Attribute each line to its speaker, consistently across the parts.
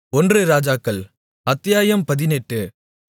Speaker 1: ஒன்று ராஜாக்கள் அத்தியாயம் 18.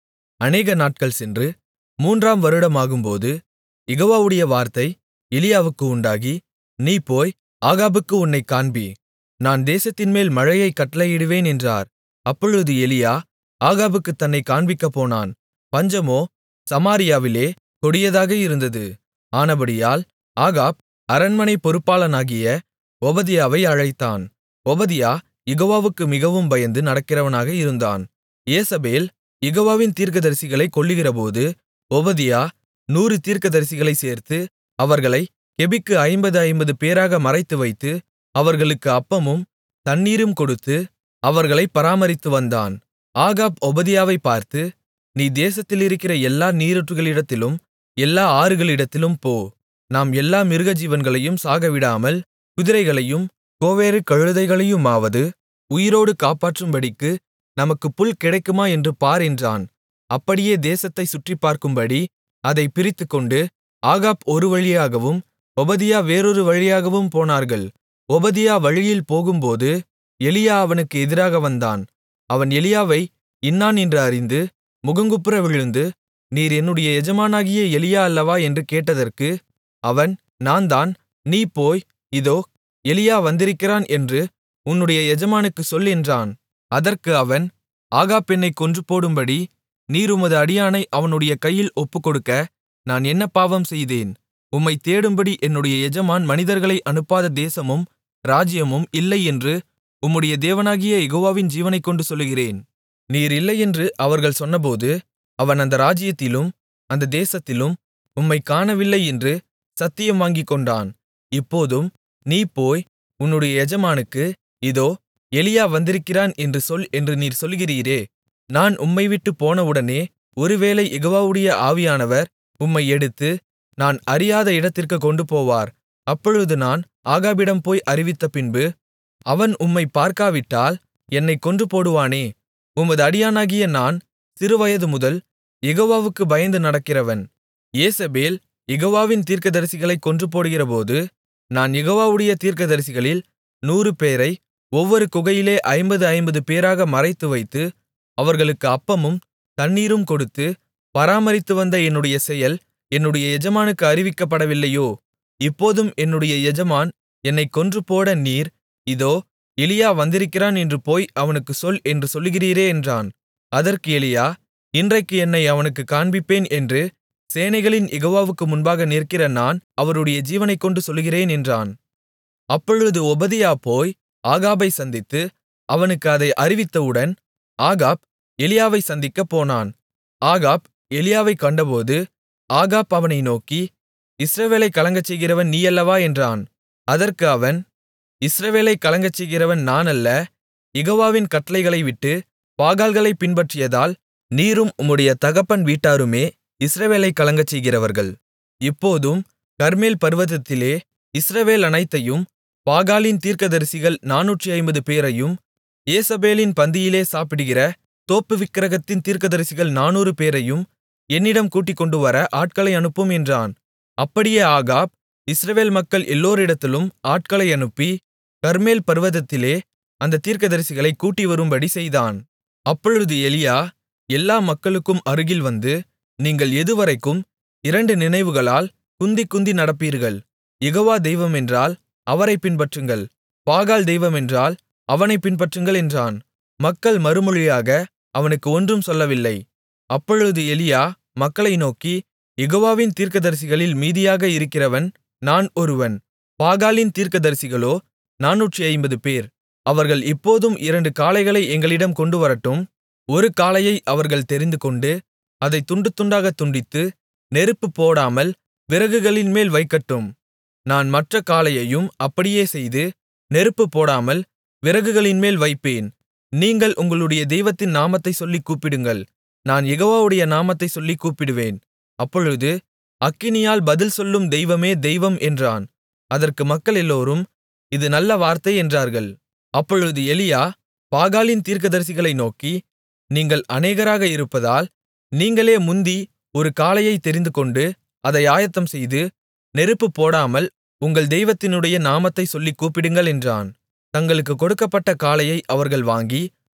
Speaker 1: அநேக நாட்கள் சென்று 3 ஆம் வருடமாகும்போது யெகோவாவுடைய வார்த்தை எலியாவுக்கு உண்டாகி நீ போய் ஆகாபுக்கு உன்னைக் காண்பி, நான் தேசத்தின்மேல் மழையைக் கட்டளையிடுவேன் என்றார். அப்பொழுது எலியா ஆகாபுக்குத் தன்னைக் காண்பிக்கப் போனான். பஞ்சமோ சமாரியாவிலே கொடியதாக இருந்தது. ஆனபடியால் ஆகாப் அரண்மனை பொறுப்பாளனாகிய ஒபதியாவை அழைத்தான். ஒபதியா யெகோவாவுக்கு மிகவும் பயந்து நடக்கிறவனாக இருந்தான். யேசபேல் யெகோவாவின் தீர்க்கதரிசிகளைக் கொல்லுகிறபோது ஒபதியா 100 தீர்க்கதரிசிகளைச் சேர்த்து அவர்களைக் கெபிக்கு 50 பேராக மறைத்துவைத்து அவர்களுக்கு அப்பமும் தண்ணீரும் கொடுத்து அவர்களைப் பராமரித்து வந்தான். ஆகாப் ஒபதியாவைப் பார்த்து, நீ தேசத்திலிருக்கிற எல்லா நீரூற்றுகளிடத்திலும் எல்லா ஆறுகளிடத்திலும் போ, நாம் எல்லா மிருகஜீவன்களையும் சாகவிடாமல் குதிரைகளையும் கோவேறு கழுதைகளையுமாவது உயிரோடு காப்பாற்றும்படிக்கு நமக்குப் புல் கிடைக்குமா என்று பார் என்றான். அப்படியே தேசத்தைச் சுற்றிப்பார்க்கும்படி அதைப் பிரித்துக்கொண்டு ஆகாப் ஒரு வழியாகவும் ஒபதியா வேறொரு வழியாகவும் போனார்கள். ஒபதியா வழியில் போகும்போது எலியா அவனுக்கு எதிராக வந்தான். அவன் எலியாவை இன்னான் என்று அறிந்து முகங்குப்புற விழுந்து, நீர் என்னுடைய எஜமானாகிய எலியா அல்லவா என்று கேட்டதற்கு அவன், நான்தான், நீ போய், இதோ எலியா வந்திருக்கிறான் என்று உன்னுடைய எஜமானுக்குச் சொல் என்றான். அதற்கு அவன், ஆகாப் என்னைக் கொன்றுபோடும்படி நீர் உமது அடியானை அவனுடைய கையில் ஒப்புக்கொடுக்க நான் என்ன பாவம் செய்தேன்? உம்மைத் தேடும்படி என்னுடைய எஜமான் மனிதர்களை அனுப்பாத தேசமும் ராஜ்யமும் இல்லை என்று உம்முடைய தேவனாகிய யெகோவாவின் ஜீவனைக்கொண்டு சொல்லுகிறேன். நீர் இல்லையென்று அவர்கள் சொன்னபோது அவன் அந்த ராஜ்யத்திலும் அந்த தேசத்திலும் உம்மைக் காணவில்லை என்று சத்தியம் வாங்கிக்கொண்டான். இப்போதும் நீ போய் உன்னுடைய எஜமானுக்கு, இதோ எலியா வந்திருக்கிறான் என்று சொல் என்று நீர் சொல்லுகிறீரே, நான் உம்மைவிட்டுப் போனவுடனே ஒருவேளை யெகோவாவுடைய ஆவியானவர் உம்மை எடுத்து நான் அறியாத இடத்திற்குக் கொண்டுபோவார். அப்பொழுது நான் ஆகாபிடம் போய் அறிவித்தபின்பு அவன் உம்மைப் பார்க்காவிட்டால் என்னைக் கொன்றுபோடுவானே. உமது அடியானாகிய நான் சிறுவயது முதல் யெகோவாவுக்கு பயந்து நடக்கிறவன். யேசபேல் யெகோவாவின் தீர்க்கதரிசிகளைக் கொன்றுபோடுகிறபோது நான் யெகோவாவுடைய தீர்க்கதரிசிகளில் 100 பேரை ஒவ்வொரு குகையிலே 50 பேராக மறைத்துவைத்து அவர்களுக்கு அப்பமும் தண்ணீரும் கொடுத்து பராமரித்து வந்த என்னுடைய செயல் என்னுடைய எஜமானுக்கு அறிவிக்கப்படவில்லையோ? இப்போதும் என்னுடைய எஜமான் என்னைக் கொன்றுபோட நீர், இதோ எலியா வந்திருக்கிறான் என்று போய் அவனுக்குச் சொல் என்று சொல்லுகிறீரே என்றான். அதற்கு எலியா, இன்றைக்கு என்னை அவனுக்குக் காண்பிப்பேன் என்று சேனைகளின் யெகோவாவுக்கு முன்பாக நிற்கிற நான் அவருடைய ஜீவனைக்கொண்டு சொல்லுகிறேன் என்றான். அப்பொழுது ஒபதியா போய் ஆகாபைச் சந்தித்து அவனுக்கு அதை அறிவித்தவுடன் ஆகாப் எலியாவைச் சந்திக்கப் போனான். ஆகாப் எலியாவைக் கண்டபோது ஆகாப் அவனை நோக்கி, இஸ்ரவேலைக் கலங்கச்செய்கிறவன் நீ அல்லவா என்றான். அதற்கு அவன், இஸ்ரவேலைக் கலங்கச்செய்கிறவன் நான் அல்ல, யெகோவாவின் கட்டளைகளை விட்டு பாகால்களைப் பின்பற்றியதால் நீரும் உம்முடைய தகப்பன் வீட்டாருமே இஸ்ரவேலைக் கலங்கச்செய்கிறவர்கள். இப்போதும் கர்மேல் பர்வதத்திலே இஸ்ரவேல் அனைத்தையும் பாகாலின் தீர்க்கதரிசிகள் 450 பேரையும் யேசபேலின் பந்தியிலே சாப்பிடுகிற தோப்பு விக்கிரகத்தின் தீர்க்கதரிசிகள் 400 பேரையும் என்னிடம் கூட்டிக்கொண்டுவர ஆட்களை அனுப்பும் என்றான். அப்படியே ஆகாப் இஸ்ரவேல் மக்கள் எல்லோரிடத்திலும் ஆட்களை அனுப்பி கர்மேல் பர்வதத்திலே அந்த தீர்க்கதரிசிகளைக் கூட்டிவரும்படி செய்தான். அப்பொழுது எலியா எல்லா மக்களுக்கும் அருகில் வந்து, நீங்கள் எதுவரைக்கும் 2 நினைவுகளால் குந்திக் குந்தி நடப்பீர்கள்? யெகோவா தெய்வமென்றால் அவரைப் பின்பற்றுங்கள், பாகால் தெய்வமென்றால் அவனைப் பின்பற்றுங்கள் என்றான். மக்கள் மறுமொழியாக அவனுக்கு ஒன்றும் சொல்லவில்லை. அப்பொழுது எலியா மக்களை நோக்கி, யெகோவாவின் தீர்க்கதரிசிகளில் மீதியாக இருக்கிறவன் நான் ஒருவன், பாகாலின் தீர்க்கதரிசிகளோ 450 பேர். அவர்கள் இப்போதும் 2 காளைகளை எங்களிடம் கொண்டுவரட்டும். ஒரு காளையை அவர்கள் தெரிந்துகொண்டு அதைத் துண்டு துண்டாகத் துண்டித்து நெருப்பு போடாமல் விறகுகளின்மேல் வைக்கட்டும். நான் மற்ற காளையையும் அப்படியே செய்து நெருப்பு போடாமல் விறகுகளின்மேல் வைப்பேன். நீங்கள் உங்களுடைய தெய்வத்தின் நாமத்தைச் சொல்லிக் கூப்பிடுங்கள், நான் யெகோவாவுடைய நாமத்தைச் சொல்லிக் கூப்பிடுவேன். அப்பொழுது அக்கினியால் பதில் சொல்லும் தெய்வமே தெய்வம் என்றான். அதற்கு மக்கள் எல்லோரும், இது நல்ல வார்த்தை என்றார்கள். அப்பொழுது எலியா பாகாலின் தீர்க்கதரிசிகளை நோக்கி, நீங்கள் அநேகராக இருப்பதால் நீங்களே முந்தி ஒரு காளையைத் தெரிந்துகொண்டு அதை ஆயத்தம்செய்து நெருப்பு போடாமல் உங்கள் தெய்வத்தினுடைய நாமத்தைச் சொல்லிக் கூப்பிடுங்கள் என்றான். தங்களுக்குக் கொடுக்கப்பட்ட காளையை அவர்கள் வாங்கி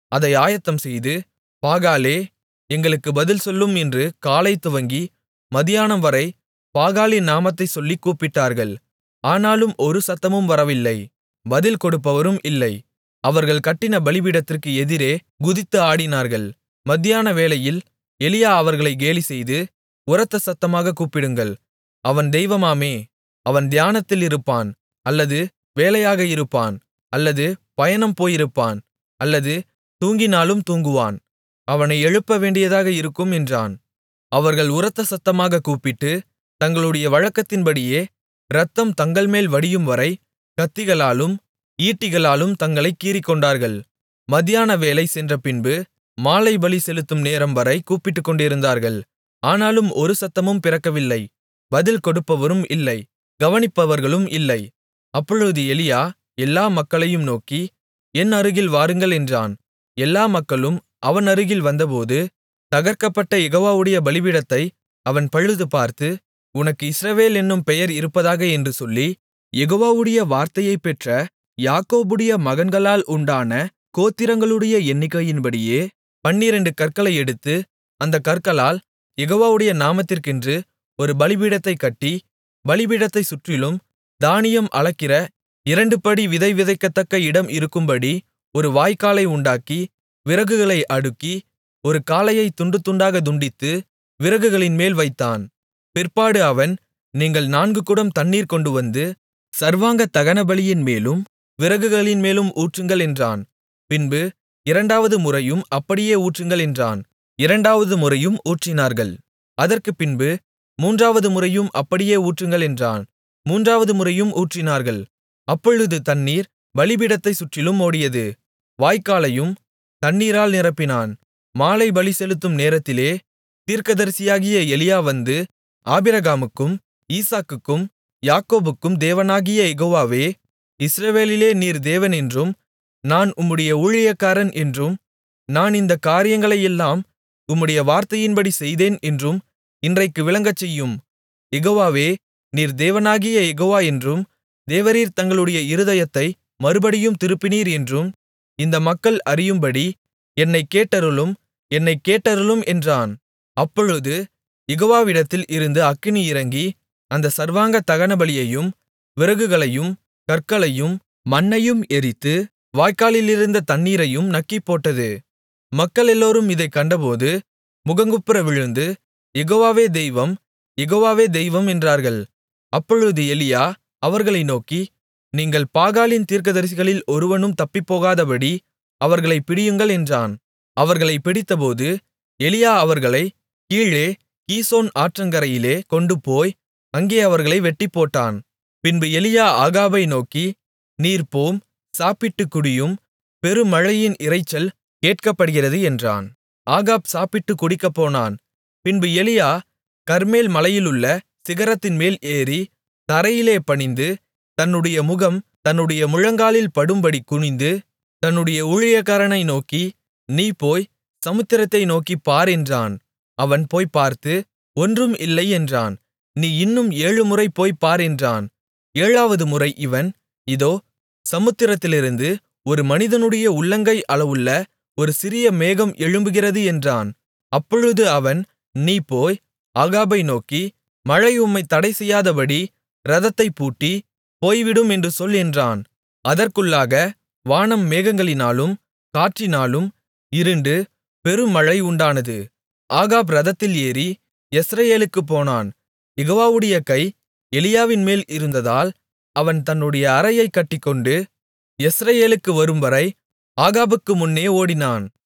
Speaker 1: அதை ஆயத்தம்செய்து, பாகாலே எங்களுக்கு பதில் சொல்லும் என்று காலை துவங்கி மத்தியானம்வரை பாகாலின் நாமத்தைச் சொல்லிக் கூப்பிட்டார்கள். ஆனாலும் ஒரு சத்தமும் வரவில்லை, பதில் கொடுப்பவரும் இல்லை. அவர்கள் கட்டின பலிபீடத்திற்கு எதிரே குதித்து ஆடினார்கள். மத்தியான வேளையில் எலியா அவர்களை கேலிசெய்து, உரத்த சத்தமாகக் கூப்பிடுங்கள், அவன் தெய்வமாமே, அவன் தியானத்தில் இருப்பான், அல்லது வேலையாக இருப்பான், அல்லது பயணம் போயிருப்பான், அல்லது தூங்கினாலும் தூங்குவான், அவனை எழுப்ப வேண்டியதாக இருக்கும் என்றான். அவர்கள் உரத்த சத்தமாகக் கூப்பிட்டு, தங்களுடைய வழக்கத்தின்படியே இரத்தம் தங்கள்மேல் வடியும்வரை கத்திகளாலும் ஈட்டிகளாலும் தங்களைக் கீறிக்கொண்டார்கள். மத்தியான வேளை சென்றபின்பு மாலை பலி செலுத்தும் நேரம் வரை கூப்பிட்டுக்கொண்டிருந்தார்கள். ஆனாலும் ஒரு சத்தமும் பிறக்கவில்லை, பதில் கொடுப்பவரும் இல்லை, கவனிப்பவர்களும் இல்லை. அப்பொழுது எலியா எல்லா மக்களையும் நோக்கி, என் அருகில் வாருங்கள் என்றான். எல்லா மக்களும் அவன் அருகில் வந்தபோது, தகர்க்கப்பட்ட யெகோவாவுடைய பலிபீடத்தை அவன் பழுது பார்த்து, உனக்கு இஸ்ரவேல் என்னும் பெயர் இருப்பதாக என்று சொல்லி, யெகோவாவுடைய வார்த்தையைப் பெற்ற யாக்கோபுடைய மகன்களால் உண்டான கோத்திரங்களுடைய எண்ணிக்கையின்படியே 12 கற்களை எடுத்து, அந்தக் கற்களால் யெகோவாவுடைய நாமத்திற்கென்று ஒரு பலிபீடத்தைக் கட்டி, பலிபீடத்தைச் சுற்றிலும் தானியம் அளக்கிற 2 படி விதை விதைக்கத்தக்க இடம் இருக்கும்படி ஒரு வாய்க்காலை உண்டாக்கி, விறகுகளை அடுக்கி, ஒரு காளையைத் துண்டு துண்டாகத் துண்டித்து விறகுகளின்மேல் வைத்தான். பிற்பாடு அவன், நீங்கள் 4 குடம் தண்ணீர் கொண்டுவந்து சர்வாங்க தகனபலியின் மேலும் விறகுகளின்மேலும் ஊற்றுங்கள் என்றான். பின்பு 2வது முறையும் அப்படியே ஊற்றுங்கள் என்றான். 2வது முறையும் ஊற்றினார்கள். அதற்குப் பின்பு 3வது முறையும் அப்படியே ஊற்றுங்கள் என்றான். 3வது முறையும் ஊற்றினார்கள். அப்பொழுது தண்ணீர் பலிபீடத்தைச் சுற்றிலும் ஓடியது. வாய்க்காலையும் தண்ணீரால் நிரப்பினான். மாலை பலி செலுத்தும் நேரத்திலே தீர்க்கதரிசியாகிய எலியா வந்து, ஆபிரகாமுக்கும் ஈசாக்குக்கும் யாக்கோபுக்கும் தேவனாகிய யெகோவாவே, இஸ்ரவேலிலே நீர் தேவன் என்றும், நான் உம்முடைய ஊழியக்காரன் என்றும், நான் இந்தக் காரியங்களையெல்லாம் உம்முடைய வார்த்தையின்படி செய்தேன் என்றும் இன்றைக்கு விளங்கச்செய்யும். யெகோவாவே, நீர் தேவனாகிய யெகோவா என்றும், தேவரீர் தங்களுடைய இருதயத்தை மறுபடியும் திருப்பினீர் என்றும் இந்த மக்கள் அறியும்படி என்னைக் கேட்டருளும், என்னைக் கேட்டருளும் என்றான். அப்பொழுது யெகோவாவிடத்தில் இருந்து அக்கினி இறங்கி, அந்த சர்வாங்க தகனபலியையும் விறகுகளையும் கற்களையும் மண்ணையும் எரித்து, வாய்க்காலிலிருந்த தண்ணீரையும் நக்கிப்போட்டது. மக்களெல்லோரும் இதைக் கண்டபோது முகங்குப்புற விழுந்து, யெகோவாவே தெய்வம், யெகோவாவே தெய்வம் என்றார்கள். அப்பொழுது எலியா அவர்களை நோக்கி, நீங்கள் பாகாலின் தீர்க்கதரிசிகளில் ஒருவனும் தப்பிப்போகாதபடி அவர்களைப் பிடியுங்கள் என்றான். அவர்களைப் பிடித்தபோது எலியா அவர்களைக் கீழே கீசோன் ஆற்றங்கரையிலே கொண்டுபோய் அங்கே அவர்களை வெட்டிப்போட்டான். பின்பு எலியா ஆகாபை நோக்கி, நீர் போம், சாப்பிட்டுக் குடியும், பெருமழையின் இரைச்சல் கேட்கப்படுகிறது என்றான். ஆகாப் சாப்பிட்டுக் குடிக்கப்போனான். பின்பு எலியா கர்மேல் மலையிலுள்ள சிகரத்தின்மேல் ஏறி தரையிலே பணிந்து, தன்னுடைய முகம் தன்னுடைய முழங்காலில் படும்படி குனிந்து, தன்னுடைய ஊழியக்காரனை நோக்கி, நீ போய் சமுத்திரத்தை நோக்கிப் பார் என்றான். அவன் போய்ப் பார்த்து, ஒன்றும் இல்லை என்றான். நீ இன்னும் 7 முறை போய்ப் பார் என்றான். 7வது முறை இவன், இதோ சமுத்திரத்திலிருந்து ஒரு மனிதனுடைய உள்ளங்கை அளவுள்ள ஒரு சிறிய மேகம் எழும்புகிறது என்றான். அப்பொழுது அவன், நீ போய் ஆகாபை நோக்கி, மழை உம்மைத் தடைசெய்யாதபடி இரதத்தைப் பூட்டி போய்விடும் என்று சொல் என்றான். அதற்குள்ளாக வானம் மேகங்களினாலும் காற்றினாலும் இருண்டு பெருமழை உண்டானது. ஆகாப் இரதத்தில் ஏறி யெஸ்ரயேலுக்குப் போனான். யெகோவாவுடைய கை எலியாவின்மேல் இருந்ததால் அவன் தன்னுடைய அரையைக் கட்டிக்கொண்டு யெஸ்ரயேலுக்கு வரும்வரை ஆகாபுக்கு முன்னே ஓடினான்.